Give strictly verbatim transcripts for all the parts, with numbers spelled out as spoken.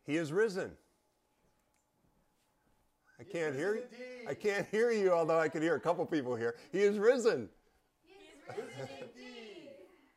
He is risen. I He can't is hear you. risen indeed. I can't hear you, although I can hear a couple people here. He is risen. He is risen indeed.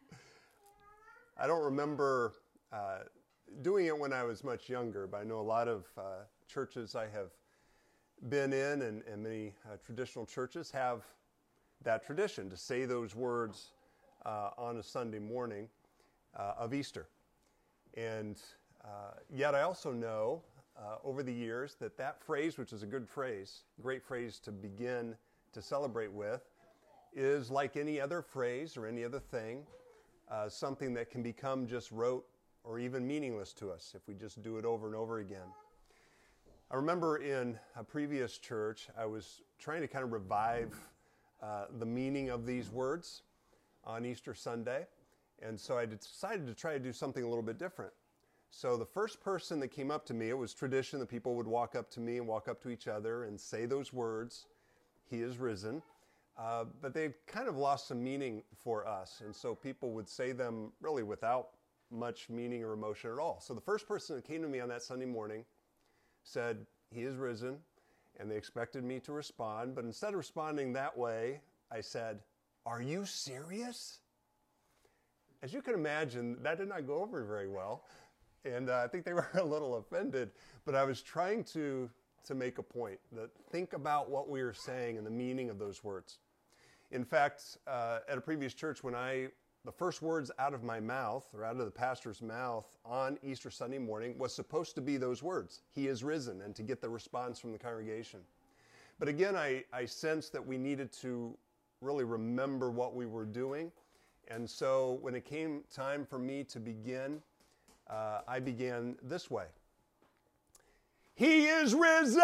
I don't remember uh, doing it when I was much younger, but I know a lot of uh, churches I have been in, and, and many uh, traditional churches have that tradition to say those words uh, on a Sunday morning uh, of Easter. And uh, yet I also know uh, over the years that that phrase, which is a good phrase, great phrase to begin to celebrate with, is like any other phrase or any other thing, uh, something that can become just rote or even meaningless to us if we just do it over and over again. I remember in a previous church, I was trying to kind of revive uh, the meaning of these words on Easter Sunday, and so I decided to try to do something a little bit different. So the first person that came up to me, it was tradition that people would walk up to me and walk up to each other and say those words, "He is risen," uh, but they kind of lost some meaning for us, and so people would say them really without much meaning or emotion at all. So the first person that came to me on that Sunday morning said, "He is risen," and they expected me to respond, but instead of responding that way, I said, "Are you serious?" As you can imagine, that did not go over very well, and uh, I think they were a little offended, but I was trying to, to make a point, that think about what we were saying and the meaning of those words. In fact, uh, at a previous church, when I the first words out of my mouth, or out of the pastor's mouth on Easter Sunday morning, was supposed to be those words, "He is risen," and to get the response from the congregation. But again, I, I sensed that we needed to really remember what we were doing. And so when it came time for me to begin, uh, I began this way. "He is risen!"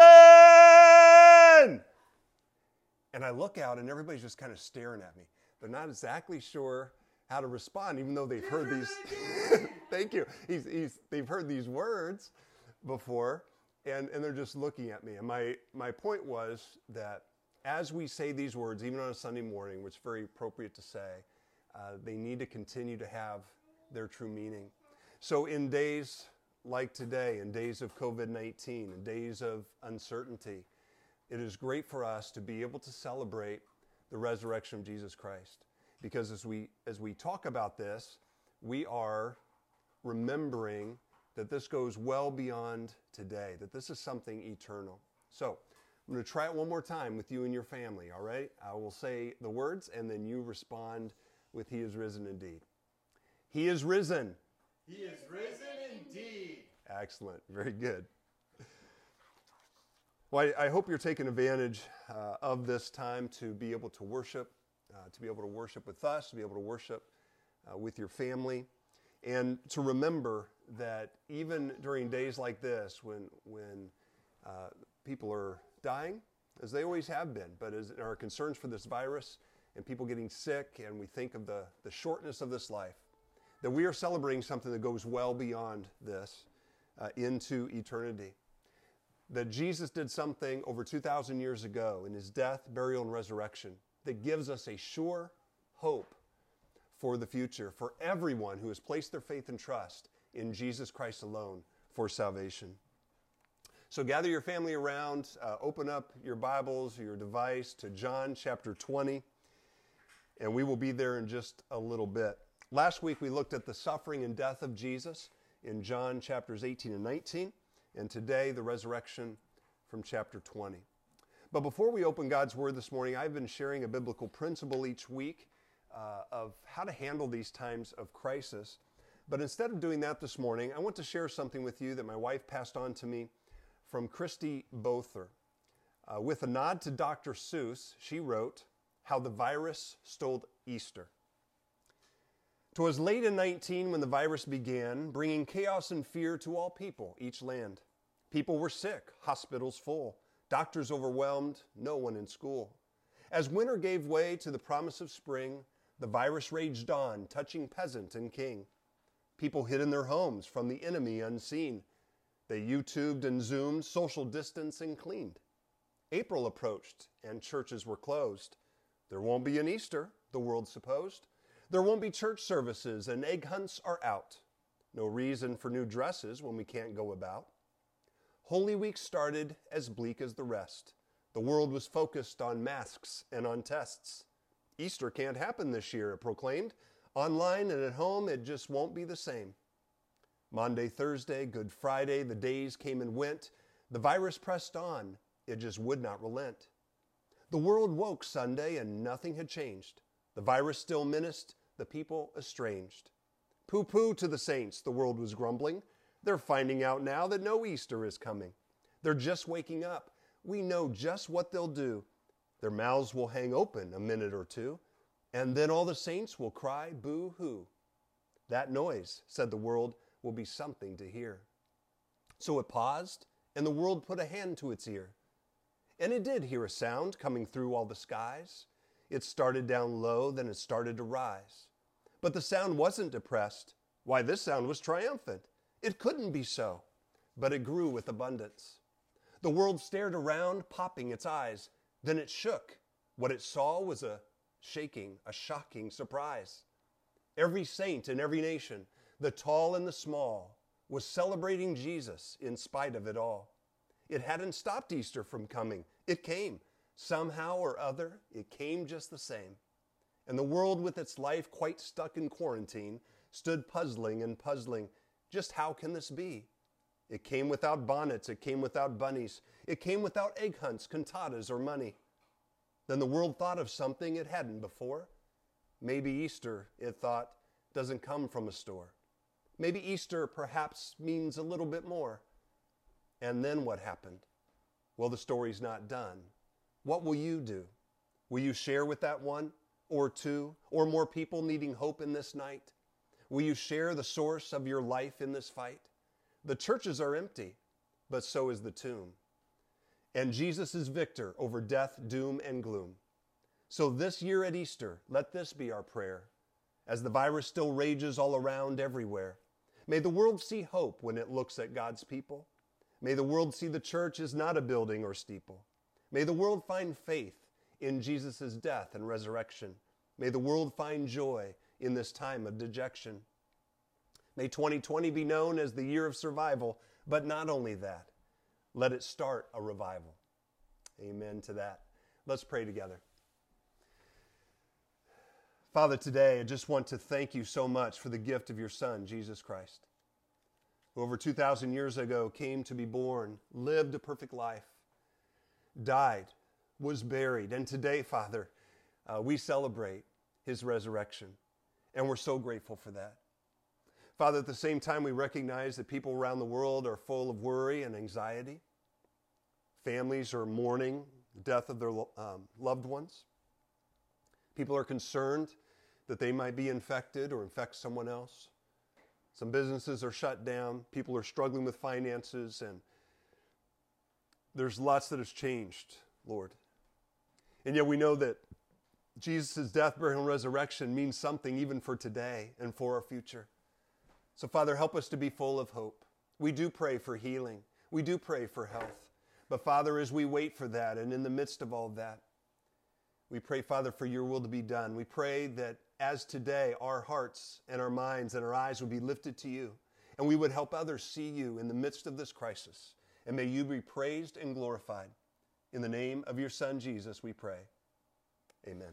And I look out and everybody's just kind of staring at me. They're not exactly sure how to respond, even though they've heard these. Thank you. He's, he's, they've heard these words before, and, and they're just looking at me. And my, my point was that as we say these words, even on a Sunday morning, which is very appropriate to say, uh, they need to continue to have their true meaning. So in days like today, in days of covid nineteen, in days of uncertainty, it is great for us to be able to celebrate the resurrection of Jesus Christ. Because as we as we talk about this, we are remembering that this goes well beyond today, that this is something eternal. So I'm going to try it one more time with you and your family, all right? I will say the words, and then you respond with "He is risen indeed." He is risen. He is risen indeed. Excellent. Very good. Well, I, I hope you're taking advantage uh, of this time to be able to worship, uh, to be able to worship with us, to be able to worship uh, with your family, and to remember that even during days like this, when when uh, people are dying, as they always have been, but as our concerns for this virus and people getting sick, and we think of the, the shortness of this life, that we are celebrating something that goes well beyond this uh, into eternity. That Jesus did something over two thousand years ago in his death, burial, and resurrection that gives us a sure hope for the future, for everyone who has placed their faith and trust in Jesus Christ alone for salvation. So gather your family around, uh, open up your Bibles, your device to John chapter twenty, and we will be there in just a little bit. Last week we looked at the suffering and death of Jesus in John chapters eighteen and nineteen, and today the resurrection from chapter twenty. But before we open God's Word this morning, I've been sharing a biblical principle each week uh, of how to handle these times of crisis. But instead of doing that this morning, I want to share something with you that my wife passed on to me from Christy Bother. Uh, with a nod to Doctor Seuss, she wrote, "How the Virus Stole Easter." "'Twas late in nineteen when the virus began, bringing chaos and fear to all people, each land. People were sick, hospitals full, doctors overwhelmed, no one in school. As winter gave way to the promise of spring, the virus raged on, touching peasant and king. People hid in their homes from the enemy unseen. They YouTubed and Zoomed, social distance and cleaned. April approached and churches were closed. There won't be an Easter, the world supposed. There won't be church services and egg hunts are out. No reason for new dresses when we can't go about. Holy Week started as bleak as the rest. The world was focused on masks and on tests. Easter can't happen this year, it proclaimed. Online and at home, it just won't be the same. Monday, Thursday, Good Friday, the days came and went. The virus pressed on. It just would not relent. The world woke Sunday and nothing had changed. The virus still menaced, the people estranged. Pooh-pooh to the saints, the world was grumbling. They're finding out now that no Easter is coming. They're just waking up. We know just what they'll do. Their mouths will hang open a minute or two, and then all the saints will cry boo-hoo. That noise, said the world, will be something to hear. So it paused, and the world put a hand to its ear. And it did hear a sound coming through all the skies. It started down low, then it started to rise. But the sound wasn't depressed. Why, this sound was triumphant. It couldn't be so, but it grew with abundance. The world stared around, popping its eyes. Then it shook. What it saw was a shaking, a shocking surprise. Every saint in every nation, the tall and the small, was celebrating Jesus in spite of it all. It hadn't stopped Easter from coming. It came. Somehow or other, it came just the same. And the world, with its life quite stuck in quarantine, stood puzzling and puzzling. Just how can this be? It came without bonnets. It came without bunnies. It came without egg hunts, cantatas, or money. Then the world thought of something it hadn't before. Maybe Easter, it thought, doesn't come from a store. Maybe Easter perhaps means a little bit more. And then what happened? Well, the story's not done. What will you do? Will you share with that one or two or more people needing hope in this night? Will you share the source of your life in this fight? The churches are empty, but so is the tomb. And Jesus is victor over death, doom, and gloom. So this year at Easter, let this be our prayer. As the virus still rages all around everywhere, may the world see hope when it looks at God's people. May the world see the church is not a building or steeple. May the world find faith in Jesus' death and resurrection. May the world find joy in this time of dejection. May twenty twenty be known as the year of survival, but not only that, let it start a revival. Amen to that. Let's pray together. Father, today I just want to thank you so much for the gift of your Son, Jesus Christ, who over two thousand years ago came to be born, lived a perfect life, died, was buried, and today, Father, uh, we celebrate his resurrection, and we're so grateful for that. Father, at the same time, we recognize that people around the world are full of worry and anxiety. Families are mourning the death of their um, loved ones. People are concerned that they might be infected or infect someone else. Some businesses are shut down. People are struggling with finances, and there's lots that has changed, Lord. And yet we know that Jesus' death, burial, and resurrection means something even for today and for our future. So, Father, help us to be full of hope. We do pray for healing. We do pray for health. But, Father, as we wait for that and in the midst of all that, we pray, Father, for your will to be done. We pray that as today our hearts and our minds and our eyes would be lifted to you, and we would help others see you in the midst of this crisis. And may you be praised and glorified. In the name of your Son, Jesus, we pray. Amen.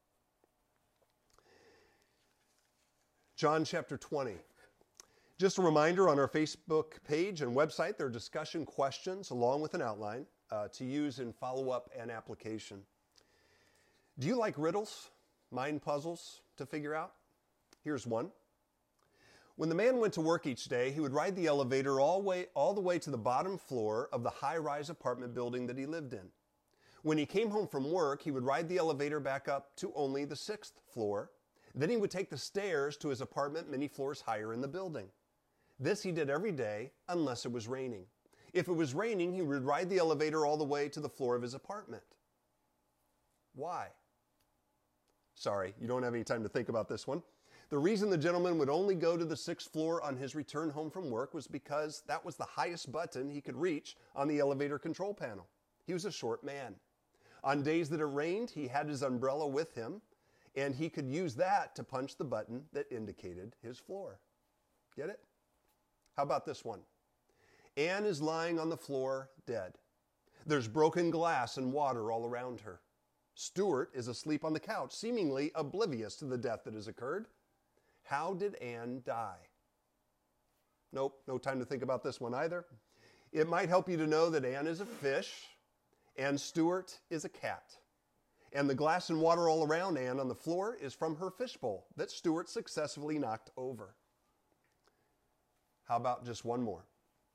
John chapter twenty. Just a reminder, on our Facebook page and website, there are discussion questions along with an outline uh, to use in follow-up and application. Do you like riddles, mind puzzles to figure out? Here's one. When the man went to work each day, he would ride the elevator all, way, all the way to the bottom floor of the high-rise apartment building that he lived in. When he came home from work, he would ride the elevator back up to only the sixth floor. Then he would take the stairs to his apartment many floors higher in the building. This he did every day unless it was raining. If it was raining, he would ride the elevator all the way to the floor of his apartment. Why? Sorry, you don't have any time to think about this one. The reason the gentleman would only go to the sixth floor on his return home from work was because that was the highest button he could reach on the elevator control panel. He was a short man. On days that it rained, he had his umbrella with him, and he could use that to punch the button that indicated his floor. Get it? How about this one? Anne is lying on the floor dead. There's broken glass and water all around her. Stuart is asleep on the couch, seemingly oblivious to the death that has occurred. How did Anne die? Nope, no time to think about this one either. It might help you to know that Anne is a fish and Stuart is a cat. And the glass and water all around Anne on the floor is from her fishbowl that Stuart successfully knocked over. How about just one more?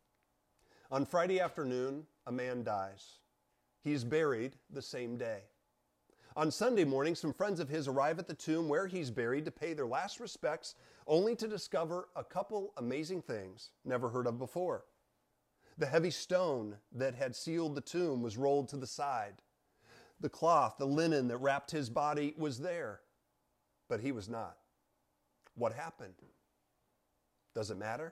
On Friday afternoon, a man dies. He's buried the same day. On Sunday morning, some friends of his arrive at the tomb where he's buried to pay their last respects, only to discover a couple amazing things never heard of before. The heavy stone that had sealed the tomb was rolled to the side. The cloth, the linen that wrapped his body was there, but he was not. What happened? Does it matter?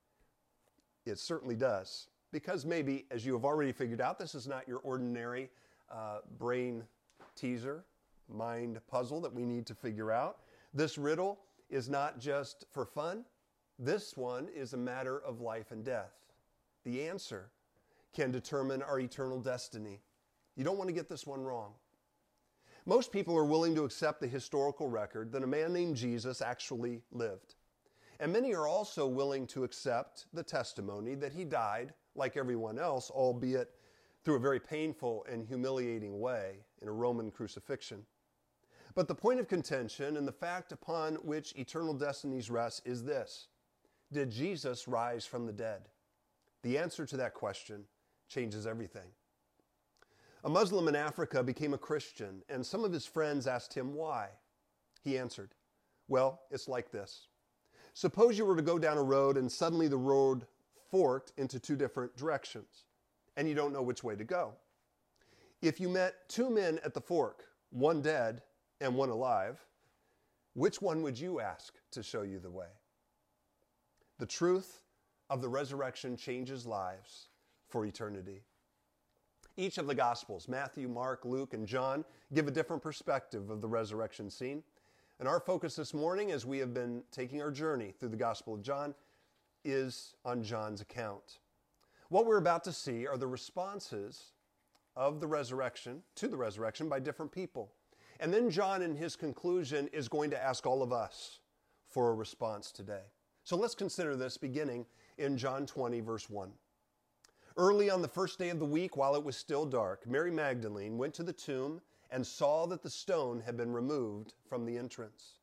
It certainly does, because maybe, as you have already figured out, this is not your ordinary uh, brain teaser, mind puzzle that we need to figure out. This riddle is not just for fun. This one is a matter of life and death. The answer can determine our eternal destiny. You don't want to get this one wrong. Most people are willing to accept the historical record that a man named Jesus actually lived. And many are also willing to accept the testimony that he died like everyone else, albeit through a very painful and humiliating way in a Roman crucifixion. But the point of contention and the fact upon which eternal destinies rest is this: did Jesus rise from the dead? The answer to that question changes everything. A Muslim in Africa became a Christian, and some of his friends asked him why. He answered, well, it's like this. Suppose you were to go down a road and suddenly the road forked into two different directions, and you don't know which way to go. If you met two men at the fork, one dead and one alive, which one would you ask to show you the way? The truth of the resurrection changes lives for eternity. Each of the Gospels, Matthew, Mark, Luke, and John, give a different perspective of the resurrection scene. And our focus this morning, as we have been taking our journey through the Gospel of John, is on John's account. What we're about to see are the responses of the resurrection, to the resurrection, by different people. And then John, in his conclusion, is going to ask all of us for a response today. So let's consider this beginning in John twenty, verse one. Early on the first day of the week, while it was still dark, Mary Magdalene went to the tomb and saw that the stone had been removed from the entrance.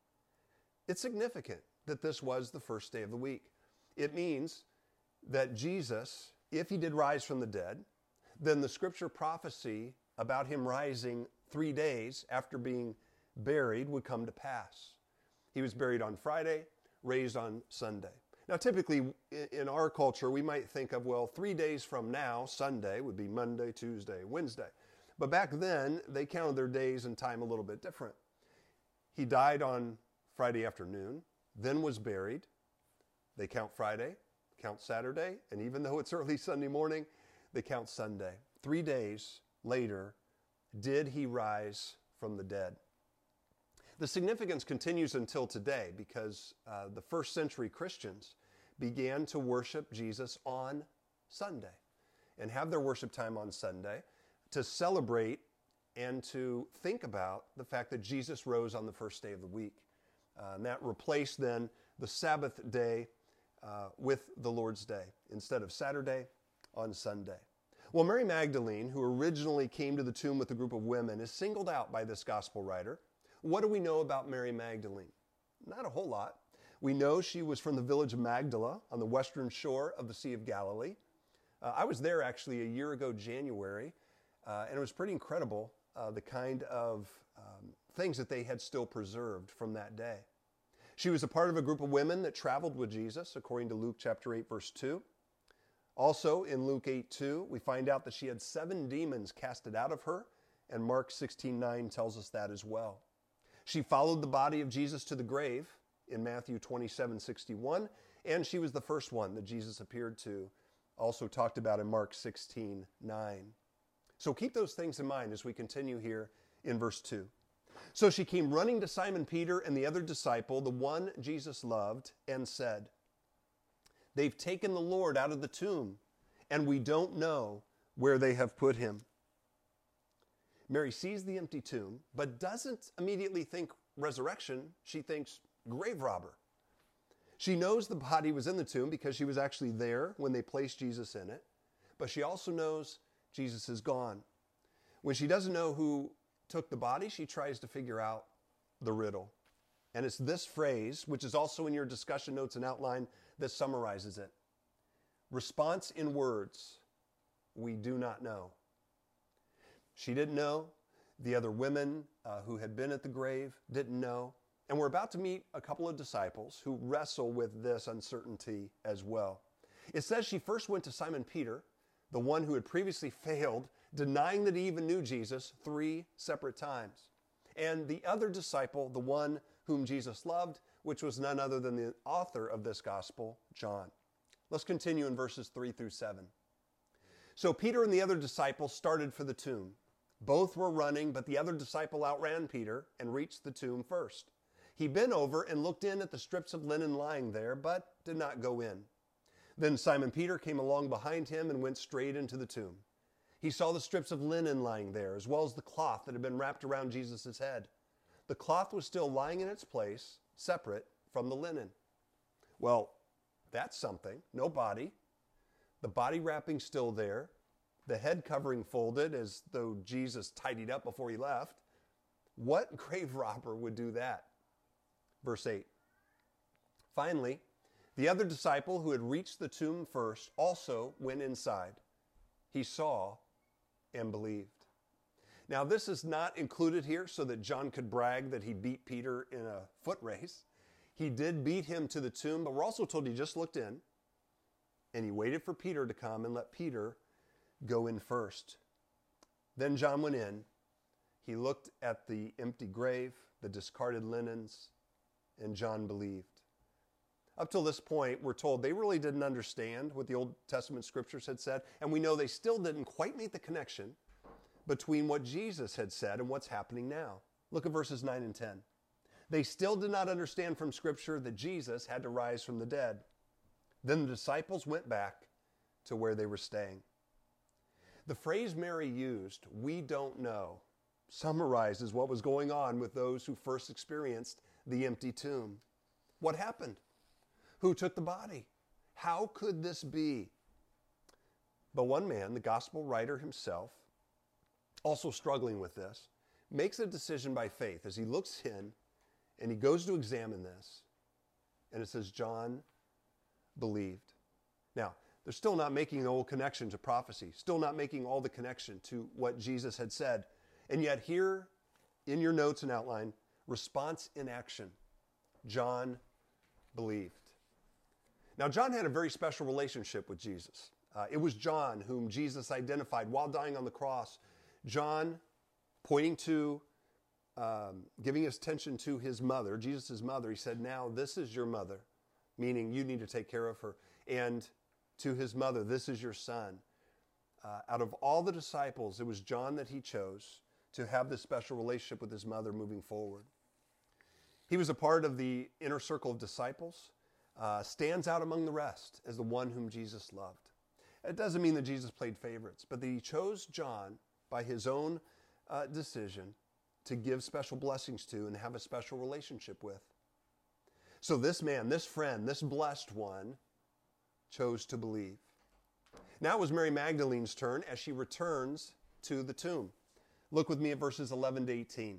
It's significant that this was the first day of the week. It means that Jesus, if he did rise from the dead, then the scripture prophecy about him rising three days after being buried would come to pass. He was buried on Friday, raised on Sunday. Now, typically in our culture, we might think of, well, three days from now, Sunday would be Monday, Tuesday, Wednesday. But back then, they counted their days and time a little bit different. He died on Friday afternoon, then was buried. They count Friday, count Saturday, and even though it's early Sunday morning, they count Sunday. Three days later, did he rise from the dead? The significance continues until today because uh, the first century Christians began to worship Jesus on Sunday and have their worship time on Sunday to celebrate and to think about the fact that Jesus rose on the first day of the week. Uh, and that replaced then the Sabbath day uh, with the Lord's Day instead of Saturday on Sunday. Well, Mary Magdalene, who originally came to the tomb with a group of women, is singled out by this gospel writer. What do we know about Mary Magdalene? Not a whole lot. We know she was from the village of Magdala on the western shore of the Sea of Galilee. Uh, I was there actually a year ago, January, uh, and it was pretty incredible, uh, the kind of um, things that they had still preserved from that day. She was a part of a group of women that traveled with Jesus, according to Luke chapter eight, verse two. Also in Luke eight two, we find out that she had seven demons casted out of her, and Mark sixteen nine tells us that as well. She followed the body of Jesus to the grave in Matthew twenty-seven sixty-one, and she was the first one that Jesus appeared to, also talked about in Mark sixteen nine. So keep those things in mind as we continue here in verse two. So she came running to Simon Peter and the other disciple, the one Jesus loved, and said, They've taken the Lord out of the tomb, and we don't know where they have put him." Mary sees the empty tomb, but doesn't immediately think resurrection. She thinks grave robber. She knows the body was in the tomb because she was actually there when they placed Jesus in it, but she also knows Jesus is gone. When she doesn't know who took the body, she tries to figure out the riddle. And it's this phrase, which is also in your discussion notes and outline, that summarizes it. Response in words: we do not know. She didn't know. The other women uh, who had been at the grave didn't know. And we're about to meet a couple of disciples who wrestle with this uncertainty as well. It says she first went to Simon Peter, the one who had previously failed, denying that he even knew Jesus three separate times. And the other disciple, the one whom Jesus loved, which was none other than the author of this gospel, John. Let's continue in verses three through seven. "So Peter and the other disciple started for the tomb. Both were running, but the other disciple outran Peter and reached the tomb first. He bent over and looked in at the strips of linen lying there, but did not go in. Then Simon Peter came along behind him and went straight into the tomb. He saw the strips of linen lying there, as well as the cloth that had been wrapped around Jesus' head. The cloth was still lying in its place, separate from the linen." Well, that's something. No body. The body wrapping still there. The head covering folded as though Jesus tidied up before he left. What grave robber would do that? Verse eight. "Finally, the other disciple who had reached the tomb first also went inside. He saw and believed." Now, this is not included here so that John could brag that he beat Peter in a foot race. He did beat him to the tomb, but we're also told he just looked in and he waited for Peter to come and let Peter go in first. Then John went in. He looked at the empty grave, the discarded linens, and John believed. Up till this point, we're told they really didn't understand what the Old Testament scriptures had said, and we know they still didn't quite make the connection between what Jesus had said and what's happening now. Look at verses nine and ten. "They still did not understand from Scripture that Jesus had to rise from the dead. Then the disciples went back to where they were staying." The phrase Mary used, "we don't know," summarizes what was going on with those who first experienced the empty tomb. What happened? Who took the body? How could this be? But one man, the gospel writer himself, also struggling with this, makes a decision by faith as he looks in and he goes to examine this. And it says, John believed. Now, they're still not making the whole connection to prophecy, still not making all the connection to what Jesus had said. And yet here in your notes and outline, response in action. John believed. Now, John had a very special relationship with Jesus. Uh, it was John whom Jesus identified while dying on the cross. John, pointing to, um, giving his attention to his mother, Jesus' mother, he said, now this is your mother, meaning you need to take care of her. And to his mother, this is your son. Uh, out of all the disciples, it was John that he chose to have this special relationship with his mother moving forward. He was a part of the inner circle of disciples, uh, stands out among the rest as the one whom Jesus loved. It doesn't mean that Jesus played favorites, but that he chose John by his own uh, decision to give special blessings to and have a special relationship with. So this man, this friend, this blessed one chose to believe. Now it was Mary Magdalene's turn as she returns to the tomb. Look with me at verses eleven to eighteen.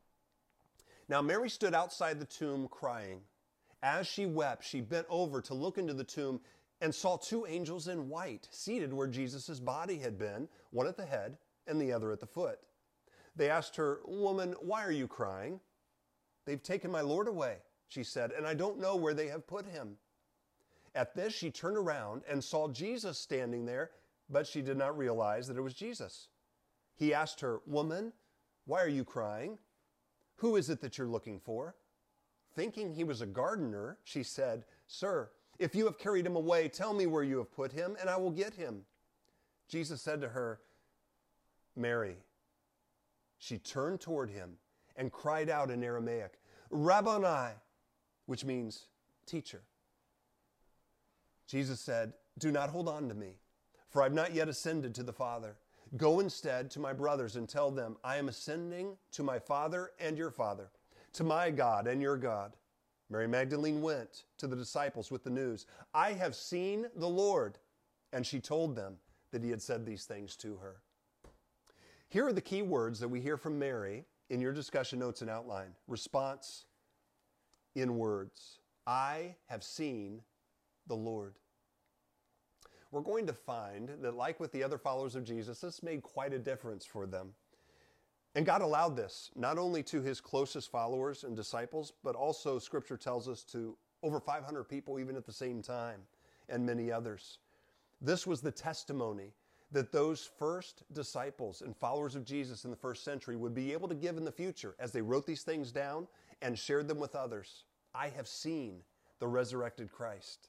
Now Mary stood outside the tomb crying. As she wept, she bent over to look into the tomb and saw two angels in white seated where Jesus' body had been, one at the head and the other at the foot. They asked her, "Woman, why are you crying?" "They've taken my Lord away," she said, "and I don't know where they have put him." At this, she turned around and saw Jesus standing there, but she did not realize that it was Jesus. He asked her, "Woman, why are you crying? Who is it that you're looking for?" Thinking he was a gardener, she said, "Sir, if you have carried him away, tell me where you have put him, and I will get him." Jesus said to her, "Mary." She turned toward him and cried out in Aramaic, "Rabboni," which means teacher. Jesus said, "Do not hold on to me, for I have not yet ascended to the Father. Go instead to my brothers and tell them, I am ascending to my Father and your Father, to my God and your God." Mary Magdalene went to the disciples with the news, "I have seen the Lord." And she told them that he had said these things to her. Here are the key words that we hear from Mary in your discussion notes and outline. Response in words. I have seen the Lord. We're going to find that, like with the other followers of Jesus, this made quite a difference for them. And God allowed this, not only to his closest followers and disciples, but also, Scripture tells us, to over five hundred people even at the same time, and many others. This was the testimony that those first disciples and followers of Jesus in the first century would be able to give in the future as they wrote these things down and shared them with others. I have seen the resurrected Christ.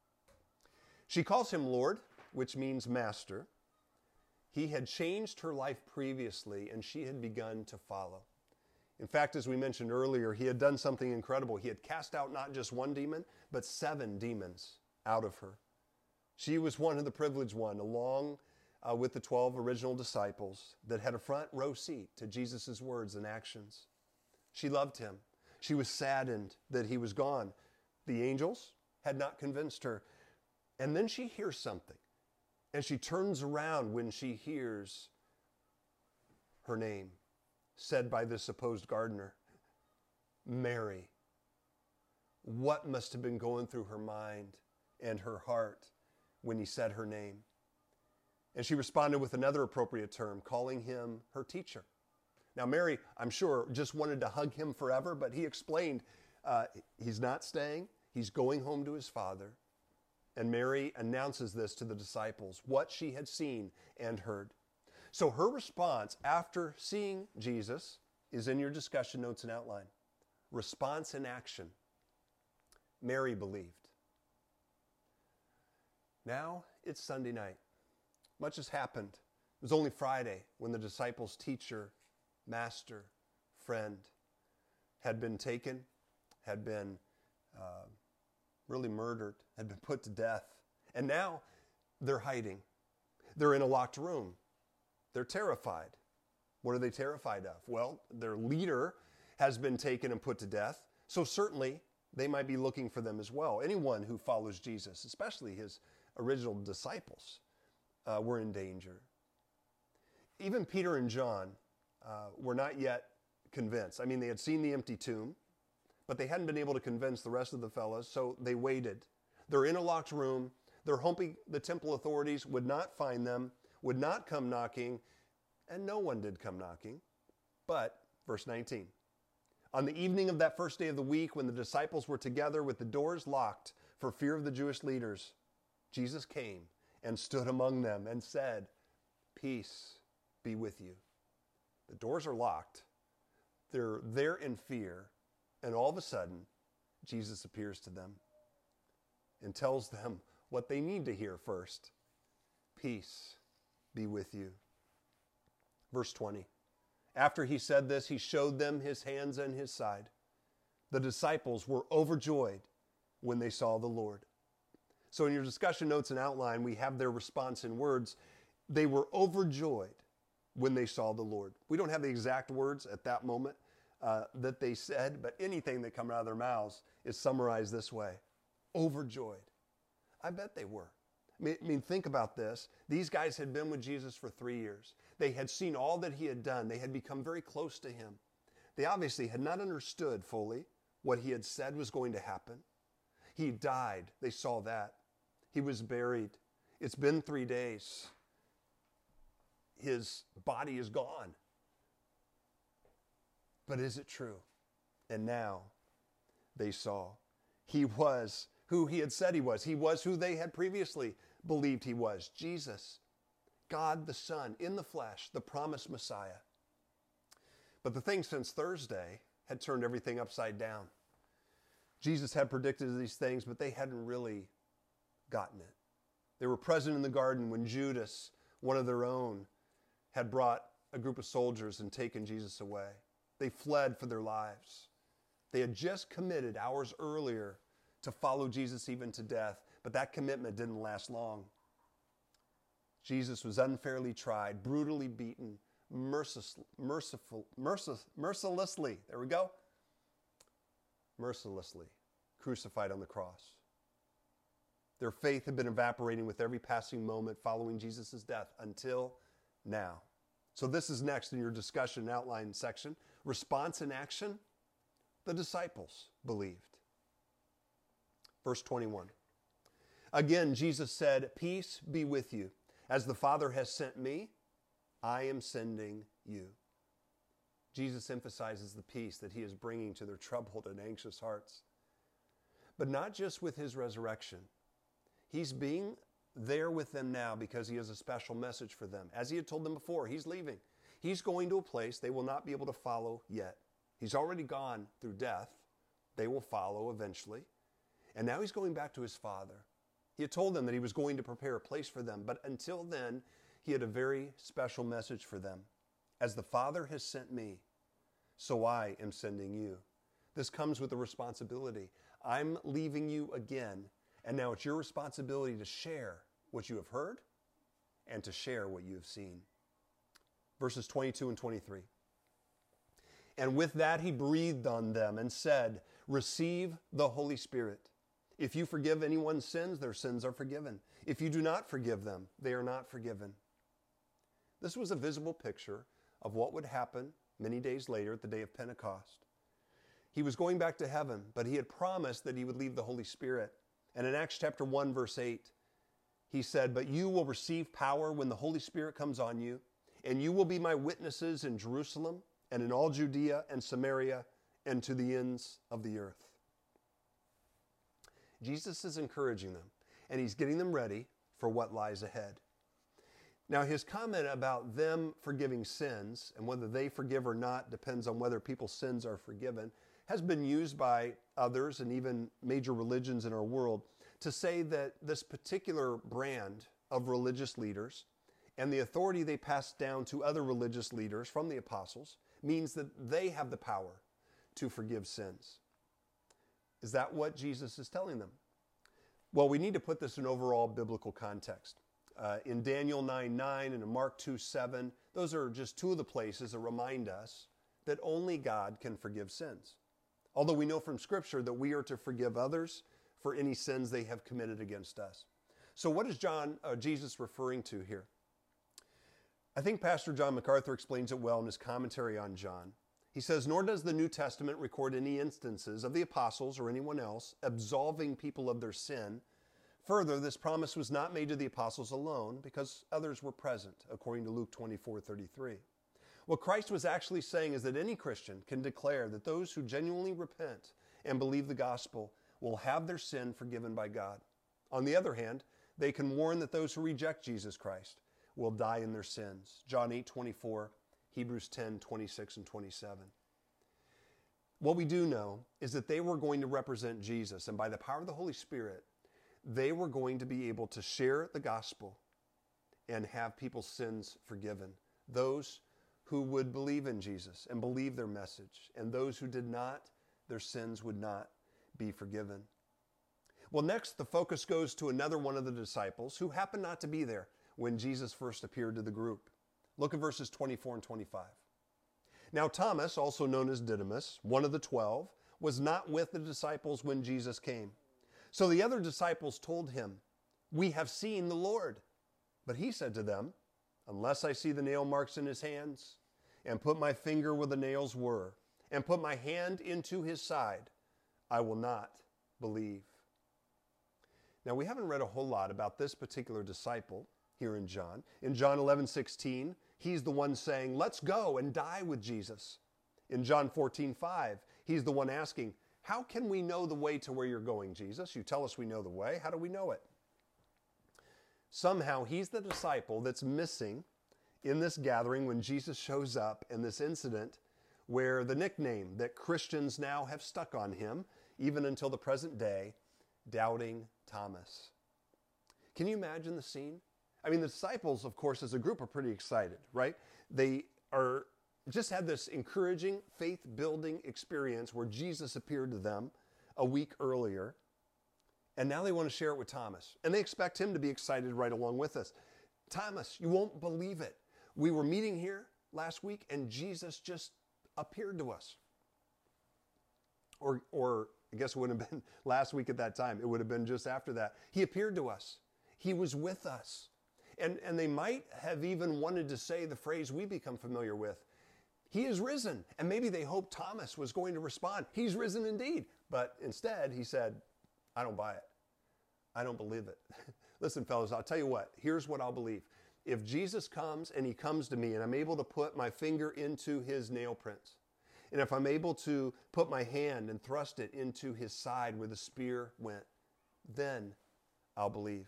She calls him Lord, which means master. He had changed her life previously, and she had begun to follow. In fact, as we mentioned earlier, he had done something incredible. He had cast out not just one demon, but seven demons out of her. She was one of the privileged one, along uh, with the twelve original disciples that had a front row seat to Jesus' words and actions. She loved him. She was saddened that he was gone. The angels had not convinced her. And then she hears something, and she turns around when she hears her name said by this supposed gardener, Mary. What must have been going through her mind and her heart when he said her name? And she responded with another appropriate term, calling him her teacher. Now, Mary, I'm sure, just wanted to hug him forever, but he explained uh, he's not staying. He's going home to his Father. And Mary announces this to the disciples, what she had seen and heard. So her response after seeing Jesus is in your discussion notes and outline. Response in action. Mary believed. Now it's Sunday night. Much has happened. It was only Friday when the disciples' teacher, master, friend had been taken, had been uh, really murdered, had been put to death. And now they're hiding. They're in a locked room. They're terrified. What are they terrified of? Well, their leader has been taken and put to death, so certainly they might be looking for them as well. Anyone who follows Jesus, especially his original disciples, uh, were in danger. Even Peter and John uh, were not yet convinced. I mean, they had seen the empty tomb, but they hadn't been able to convince the rest of the fellows, so they waited. They're in a locked room. They're hoping the temple authorities would not find them, would not come knocking, and no one did come knocking. But, verse nineteen, on the evening of that first day of the week, when the disciples were together with the doors locked for fear of the Jewish leaders, Jesus came and stood among them and said, "Peace be with you." The doors are locked. They're there in fear. And all of a sudden, Jesus appears to them and tells them what they need to hear first. Peace be with you. Verse twenty. After he said this, he showed them his hands and his side. The disciples were overjoyed when they saw the Lord. So in your discussion notes and outline, we have their response in words. They were overjoyed when they saw the Lord. We don't have the exact words at that moment uh, that they said, but anything that comes out of their mouths is summarized this way. Overjoyed. I bet they were. I mean, I mean, think about this. These guys had been with Jesus for three years. They had seen all that he had done. They had become very close to him. They obviously had not understood fully what he had said was going to happen. He died. They saw that. He was buried. It's been three days. His body is gone. But is it true? And now they saw. He was who he had said he was. He was who they had previously believed he was. Jesus, God the Son, in the flesh, the promised Messiah. But the thing since Thursday had turned everything upside down. Jesus had predicted these things, but they hadn't really gotten it. They were present in the garden when Judas, one of their own, had brought a group of soldiers and taken Jesus away. They fled for their lives. They had just committed hours earlier to follow Jesus even to death, But that commitment didn't last long. Jesus was unfairly tried, brutally beaten, merciless, merciful, mercil, mercilessly, there we go, mercilessly crucified on the cross. Their faith had been evaporating with every passing moment following Jesus' death until now. So this is next in your discussion outline section. Response and action. The disciples believed. Verse twenty-one. Again, Jesus said, "Peace be with you. As the Father has sent me, I am sending you." Jesus emphasizes the peace that he is bringing to their troubled and anxious hearts. But not just with his resurrection. He's being there with them now because he has a special message for them. As he had told them before, he's leaving. He's going to a place they will not be able to follow yet. He's already gone through death. They will follow eventually. And now he's going back to his Father. He had told them that he was going to prepare a place for them, but until then, he had a very special message for them. As the Father has sent me, so I am sending you. This comes with a responsibility. I'm leaving you again, and now it's your responsibility to share what you have heard and to share what you have seen. Verses twenty-two and twenty-three. And with that he breathed on them and said, "Receive the Holy Spirit. If you forgive anyone's sins, their sins are forgiven. If you do not forgive them, they are not forgiven." This was a visible picture of what would happen many days later at the day of Pentecost. He was going back to heaven, but he had promised that he would leave the Holy Spirit. And in Acts chapter one, verse eight, he said, "But you will receive power when the Holy Spirit comes on you, and you will be my witnesses in Jerusalem and in all Judea and Samaria and to the ends of the earth." Jesus is encouraging them, and he's getting them ready for what lies ahead. Now, his comment about them forgiving sins, and whether they forgive or not depends on whether people's sins are forgiven, has been used by others and even major religions in our world to say that this particular brand of religious leaders and the authority they passed down to other religious leaders from the apostles means that they have the power to forgive sins. Is that what Jesus is telling them? Well, we need to put this in overall biblical context. Uh, in Daniel nine nine and in Mark two seven, those are just two of the places that remind us that only God can forgive sins. Although we know from Scripture that we are to forgive others for any sins they have committed against us. So what is John, uh, Jesus referring to here? I think Pastor John MacArthur explains it well in his commentary on John. He says, "Nor does the New Testament record any instances of the apostles or anyone else absolving people of their sin. Further, this promise was not made to the apostles alone because others were present, according to Luke twenty-four thirty-three. What Christ was actually saying is that any Christian can declare that those who genuinely repent and believe the gospel will have their sin forgiven by God. On the other hand, they can warn that those who reject Jesus Christ will die in their sins. John eight twenty-four, Hebrews ten twenty-six and twenty-seven. What we do know is that they were going to represent Jesus, and by the power of the Holy Spirit, they were going to be able to share the gospel and have people's sins forgiven. Those who would believe in Jesus and believe their message, and those who did not, their sins would not be forgiven. Well, next, the focus goes to another one of the disciples who happened not to be there when Jesus first appeared to the group. Look at verses twenty-four and twenty-five. Now Thomas, also known as Didymus, one of the twelve, was not with the disciples when Jesus came. So the other disciples told him, "We have seen the Lord." But he said to them, "Unless I see the nail marks in his hands, and put my finger where the nails were, and put my hand into his side, I will not believe." Now, we haven't read a whole lot about this particular disciple here in John. In John eleven sixteen, he's the one saying, "Let's go and die with Jesus." In John fourteen five, he's the one asking, "How can we know the way to where you're going, Jesus? You tell us we know the way. How do we know it?" Somehow, he's the disciple that's missing in this gathering when Jesus shows up in this incident where the nickname that Christians now have stuck on him, even until the present day, Doubting Thomas. Can you imagine the scene? I mean, the disciples, of course, as a group are pretty excited, right? They are just had this encouraging, faith-building experience where Jesus appeared to them a week earlier. And now they want to share it with Thomas. And they expect him to be excited right along with us. Thomas, you won't believe it. We were meeting here last week and Jesus just appeared to us. Or, or I guess it wouldn't have been last week at that time. It would have been just after that. He appeared to us. He was with us. And, and they might have even wanted to say the phrase we become familiar with. He is risen. And maybe they hoped Thomas was going to respond. He's risen indeed. But instead, he said, I don't buy it. I don't believe it. Listen, fellas, I'll tell you what. Here's what I'll believe. If Jesus comes and he comes to me and I'm able to put my finger into his nail prints, and if I'm able to put my hand and thrust it into his side where the spear went, then I'll believe.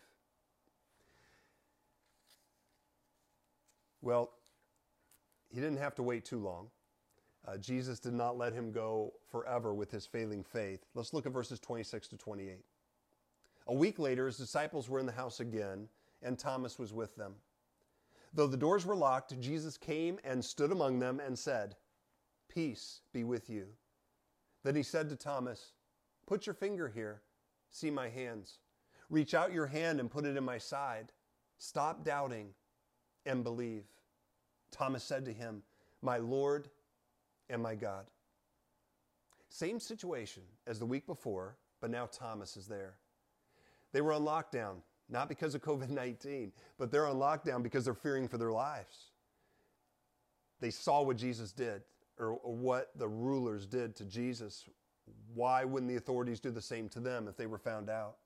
Well, he didn't have to wait too long. Uh, Jesus did not let him go forever with his failing faith. Let's look at verses twenty-six to twenty-eight. A week later, his disciples were in the house again, and Thomas was with them. Though the doors were locked, Jesus came and stood among them and said, Peace be with you. Then he said to Thomas, Put your finger here. See my hands. Reach out your hand and put it in my side. Stop doubting and believe. Thomas said to him, My Lord and my God. Same situation as the week before, but now Thomas is there. They were on lockdown, not because of covid nineteen, but they're on lockdown because they're fearing for their lives. They saw what Jesus did, or, or what the rulers did to Jesus. Why wouldn't the authorities do the same to them if they were found out?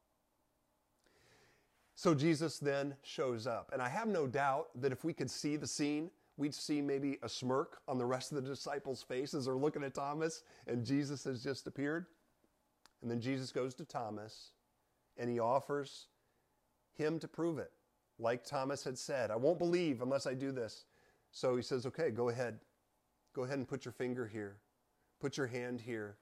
So Jesus then shows up. And I have no doubt that if we could see the scene, we'd see maybe a smirk on the rest of the disciples' faces. They're looking at Thomas, and Jesus has just appeared. And then Jesus goes to Thomas, and he offers him to prove it. Like Thomas had said, I won't believe unless I do this. So he says, okay, go ahead. Go ahead and put your finger here. Put your hand here.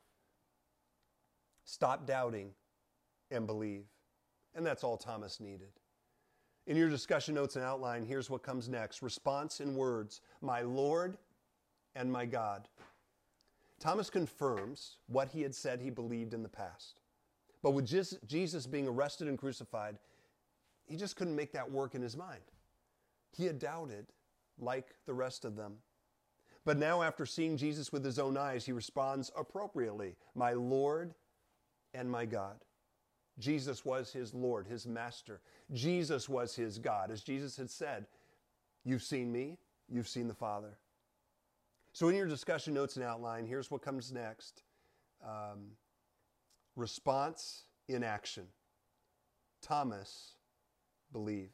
Stop doubting and believe. And that's all Thomas needed. In your discussion notes and outline, here's what comes next. Response in words, my Lord and my God. Thomas confirms what he had said he believed in the past. But with Jesus being arrested and crucified, he just couldn't make that work in his mind. He had doubted, like the rest of them. But now, after seeing Jesus with his own eyes, he responds appropriately, my Lord and my God. Jesus was his Lord, his master. Jesus was his God. As Jesus had said, you've seen me, you've seen the Father. So in your discussion notes and outline, here's what comes next. Um, response in action. Thomas believed.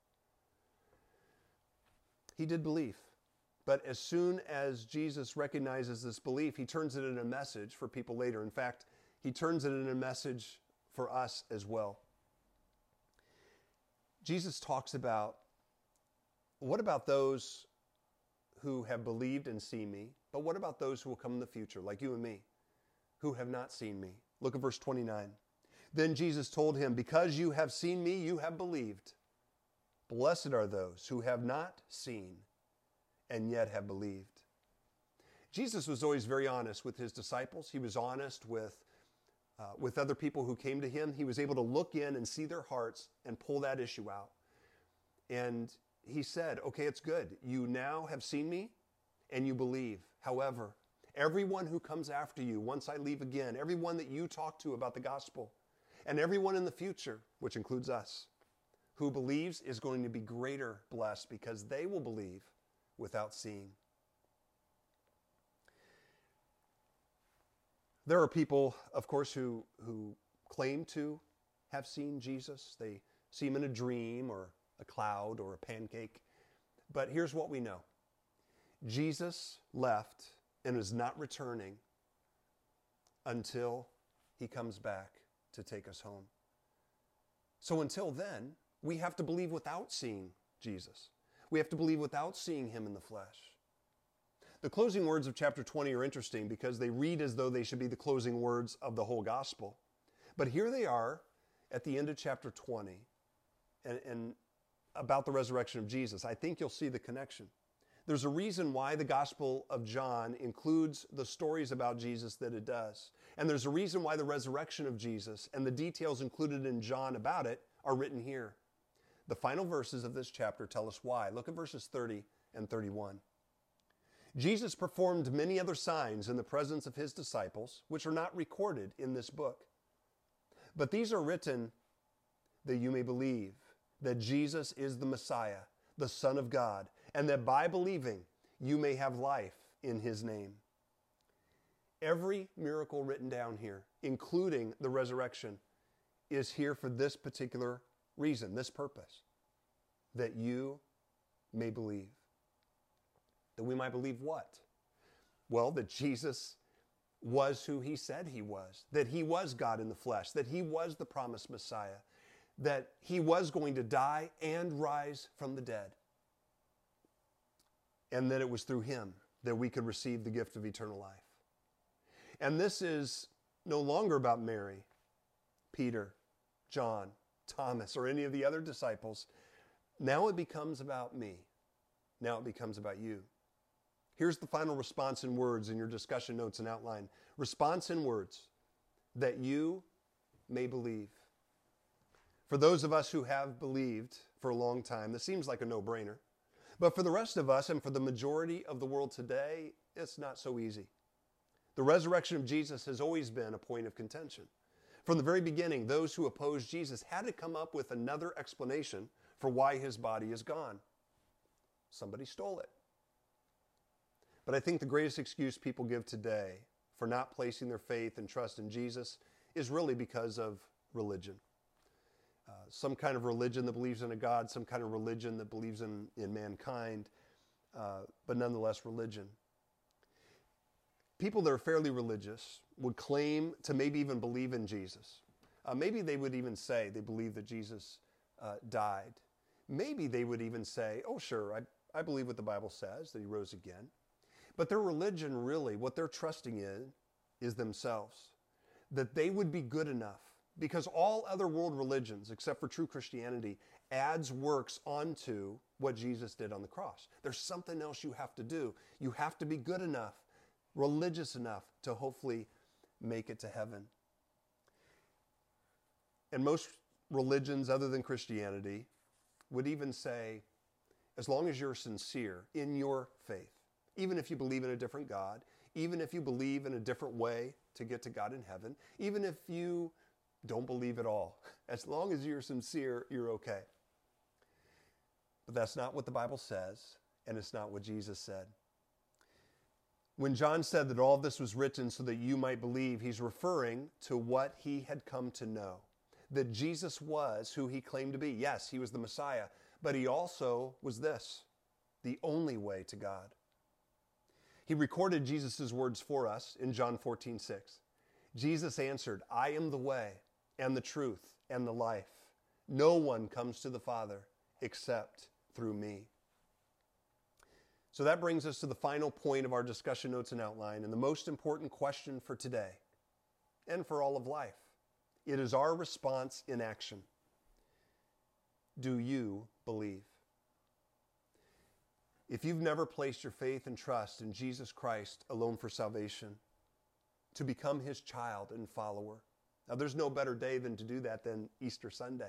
He did believe. But as soon as Jesus recognizes this belief, he turns it into a message for people later. In fact, he turns it into a message for us as well. Jesus talks about, what about those who have believed and seen me, but what about those who will come in the future, like you and me, who have not seen me? Look at verse twenty-nine. Then Jesus told him, because you have seen me, you have believed. Blessed are those who have not seen and yet have believed. Jesus was always very honest with his disciples. He was honest with Uh, with other people who came to him. He was able to look in and see their hearts and pull that issue out. And he said, okay, it's good. You now have seen me and you believe. However, everyone who comes after you, once I leave again, everyone that you talk to about the gospel, and everyone in the future, which includes us, who believes is going to be greater blessed because they will believe without seeing. There are people, of course, who, who claim to have seen Jesus. They see him in a dream or a cloud or a pancake. But here's what we know. Jesus left and is not returning until he comes back to take us home. So until then, we have to believe without seeing Jesus. We have to believe without seeing him in the flesh. The closing words of chapter twenty are interesting because they read as though they should be the closing words of the whole gospel. But here they are at the end of chapter twenty and, and about the resurrection of Jesus. I think you'll see the connection. There's a reason why the Gospel of John includes the stories about Jesus that it does. And there's a reason why the resurrection of Jesus and the details included in John about it are written here. The final verses of this chapter tell us why. Look at verses thirty and thirty-one. Jesus performed many other signs in the presence of his disciples, which are not recorded in this book. But these are written that you may believe that Jesus is the Messiah, the Son of God, and that by believing you may have life in his name. Every miracle written down here, including the resurrection, is here for this particular reason, this purpose, that you may believe. That we might believe what? Well, that Jesus was who he said he was, that he was God in the flesh, that he was the promised Messiah, that he was going to die and rise from the dead, and that it was through him that we could receive the gift of eternal life. And this is no longer about Mary, Peter, John, Thomas, or any of the other disciples. Now it becomes about me. Now it becomes about you. Here's the final response in words in your discussion notes and outline. Response in words, that you may believe. For those of us who have believed for a long time, this seems like a no-brainer. But for the rest of us and for the majority of the world today, it's not so easy. The resurrection of Jesus has always been a point of contention. From the very beginning, those who opposed Jesus had to come up with another explanation for why his body is gone. Somebody stole it. But I think the greatest excuse people give today for not placing their faith and trust in Jesus is really because of religion. Uh, some kind of religion that believes in a God, some kind of religion that believes in, in mankind, uh, but nonetheless religion. People that are fairly religious would claim to maybe even believe in Jesus. Uh, maybe they would even say they believe that Jesus uh, died. Maybe they would even say, oh sure, I, I believe what the Bible says, that he rose again. But their religion really, what they're trusting in, is themselves. That they would be good enough. Because all other world religions, except for true Christianity, adds works onto what Jesus did on the cross. There's something else you have to do. You have to be good enough, religious enough to hopefully make it to heaven. And most religions other than Christianity would even say, as long as you're sincere in your faith, even if you believe in a different God, even if you believe in a different way to get to God in heaven, even if you don't believe at all, as long as you're sincere, you're okay. But that's not what the Bible says, and it's not what Jesus said. When John said that all this was written so that you might believe, he's referring to what he had come to know. That Jesus was who he claimed to be. Yes, he was the Messiah, but he also was this, the only way to God. He recorded Jesus' words for us in John fourteen six. Jesus answered, I am the way and the truth and the life. No one comes to the Father except through me. So that brings us to the final point of our discussion notes and outline, and the most important question for today and for all of life. It is our response in action. Do you believe? If you've never placed your faith and trust in Jesus Christ alone for salvation, to become his child and follower, now there's no better day than to do that than Easter Sunday.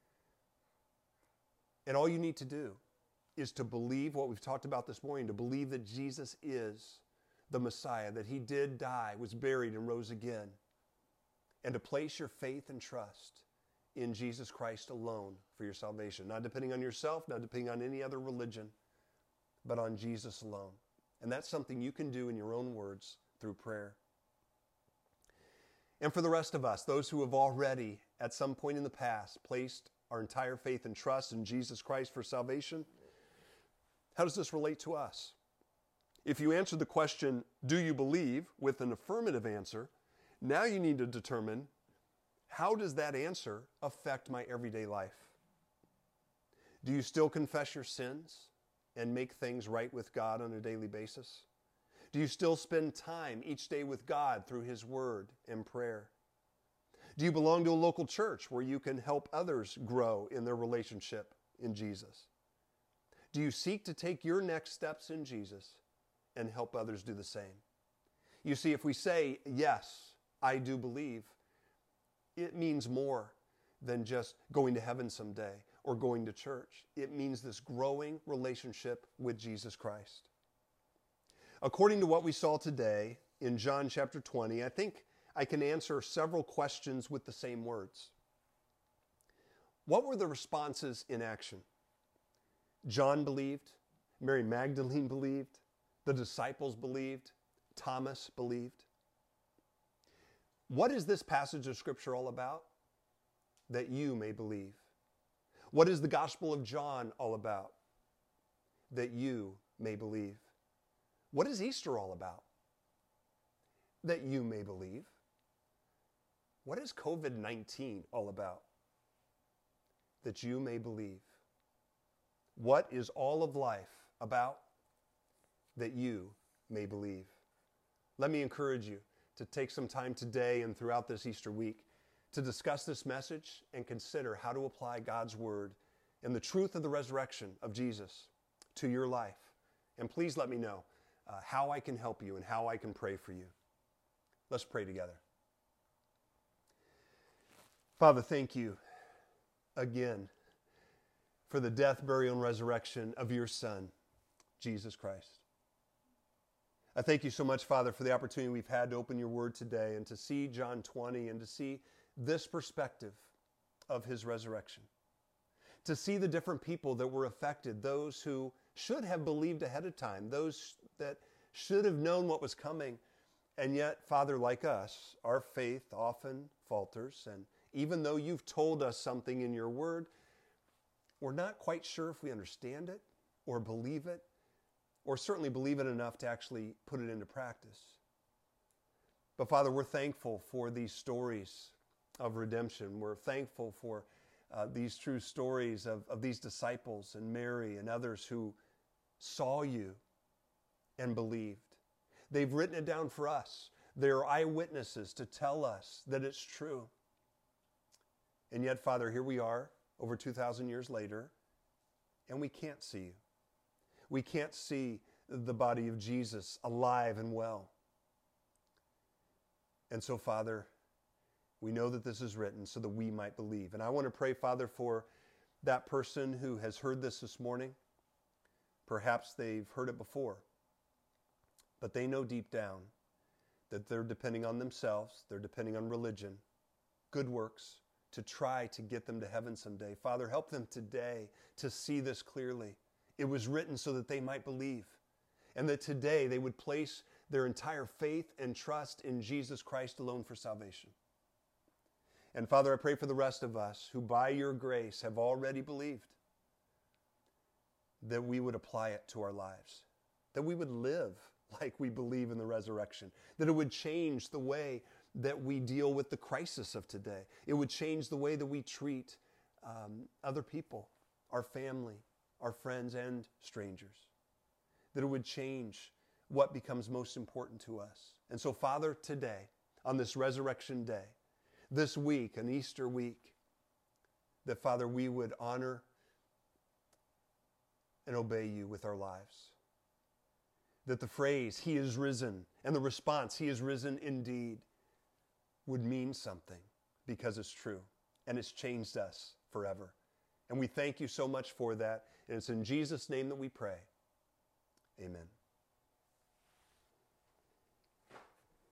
And all you need to do is to believe what we've talked about this morning, to believe that Jesus is the Messiah, that he did die, was buried, and rose again, and to place your faith and trust in Jesus Christ alone for your salvation, not depending on yourself, not depending on any other religion, but on Jesus alone. And that's something you can do in your own words through prayer. And for the rest of us, those who have already, at some point in the past, placed our entire faith and trust in Jesus Christ for salvation, how does this relate to us? If you answer the question, do you believe, with an affirmative answer, now you need to determine, how does that answer affect my everyday life? Do you still confess your sins and make things right with God on a daily basis? Do you still spend time each day with God through his word and prayer? Do you belong to a local church where you can help others grow in their relationship in Jesus? Do you seek to take your next steps in Jesus and help others do the same? You see, if we say, yes, I do believe, it means more than just going to heaven someday or going to church. It means this growing relationship with Jesus Christ. According to what we saw today in John chapter twenty, I think I can answer several questions with the same words. What were the responses in action? John believed, Mary Magdalene believed, the disciples believed, Thomas believed. What is this passage of Scripture all about? That you may believe. What is the Gospel of John all about? That you may believe. What is Easter all about? That you may believe. What is covid nineteen all about? That you may believe. What is all of life about? That you may believe. Let me encourage you to take some time today and throughout this Easter week to discuss this message and consider how to apply God's Word and the truth of the resurrection of Jesus to your life. And please let me know uh, how I can help you and how I can pray for you. Let's pray together. Father, thank you again for the death, burial, and resurrection of your Son, Jesus Christ. I thank you so much, Father, for the opportunity we've had to open your Word today and to see John twenty and to see this perspective of his resurrection. To see the different people that were affected, those who should have believed ahead of time, those that should have known what was coming. And yet, Father, like us, our faith often falters. And even though you've told us something in your Word, we're not quite sure if we understand it or believe it, or certainly believe it enough to actually put it into practice. But Father, we're thankful for these stories of redemption. We're thankful for uh, these true stories of, of these disciples and Mary and others who saw you and believed. They've written it down for us. They're eyewitnesses to tell us that it's true. And yet, Father, here we are over two thousand years later, and we can't see you. We can't see the body of Jesus alive and well. And so, Father, we know that this is written so that we might believe. And I want to pray, Father, for that person who has heard this this morning. Perhaps they've heard it before, but they know deep down that they're depending on themselves, they're depending on religion, good works, to try to get them to heaven someday. Father, help them today to see this clearly. It was written so that they might believe, and that today they would place their entire faith and trust in Jesus Christ alone for salvation. And Father, I pray for the rest of us who by your grace have already believed, that we would apply it to our lives, that we would live like we believe in the resurrection, that it would change the way that we deal with the crisis of today. It would change the way that we treat um, other people, our family, our friends, and strangers. That it would change what becomes most important to us. And so, Father, today, on this resurrection day, this week, an Easter week, that, Father, we would honor and obey you with our lives. That the phrase, He is risen, and the response, He is risen indeed, would mean something because it's true, and it's changed us forever. And we thank you so much for that. And it's in Jesus' name that we pray. Amen.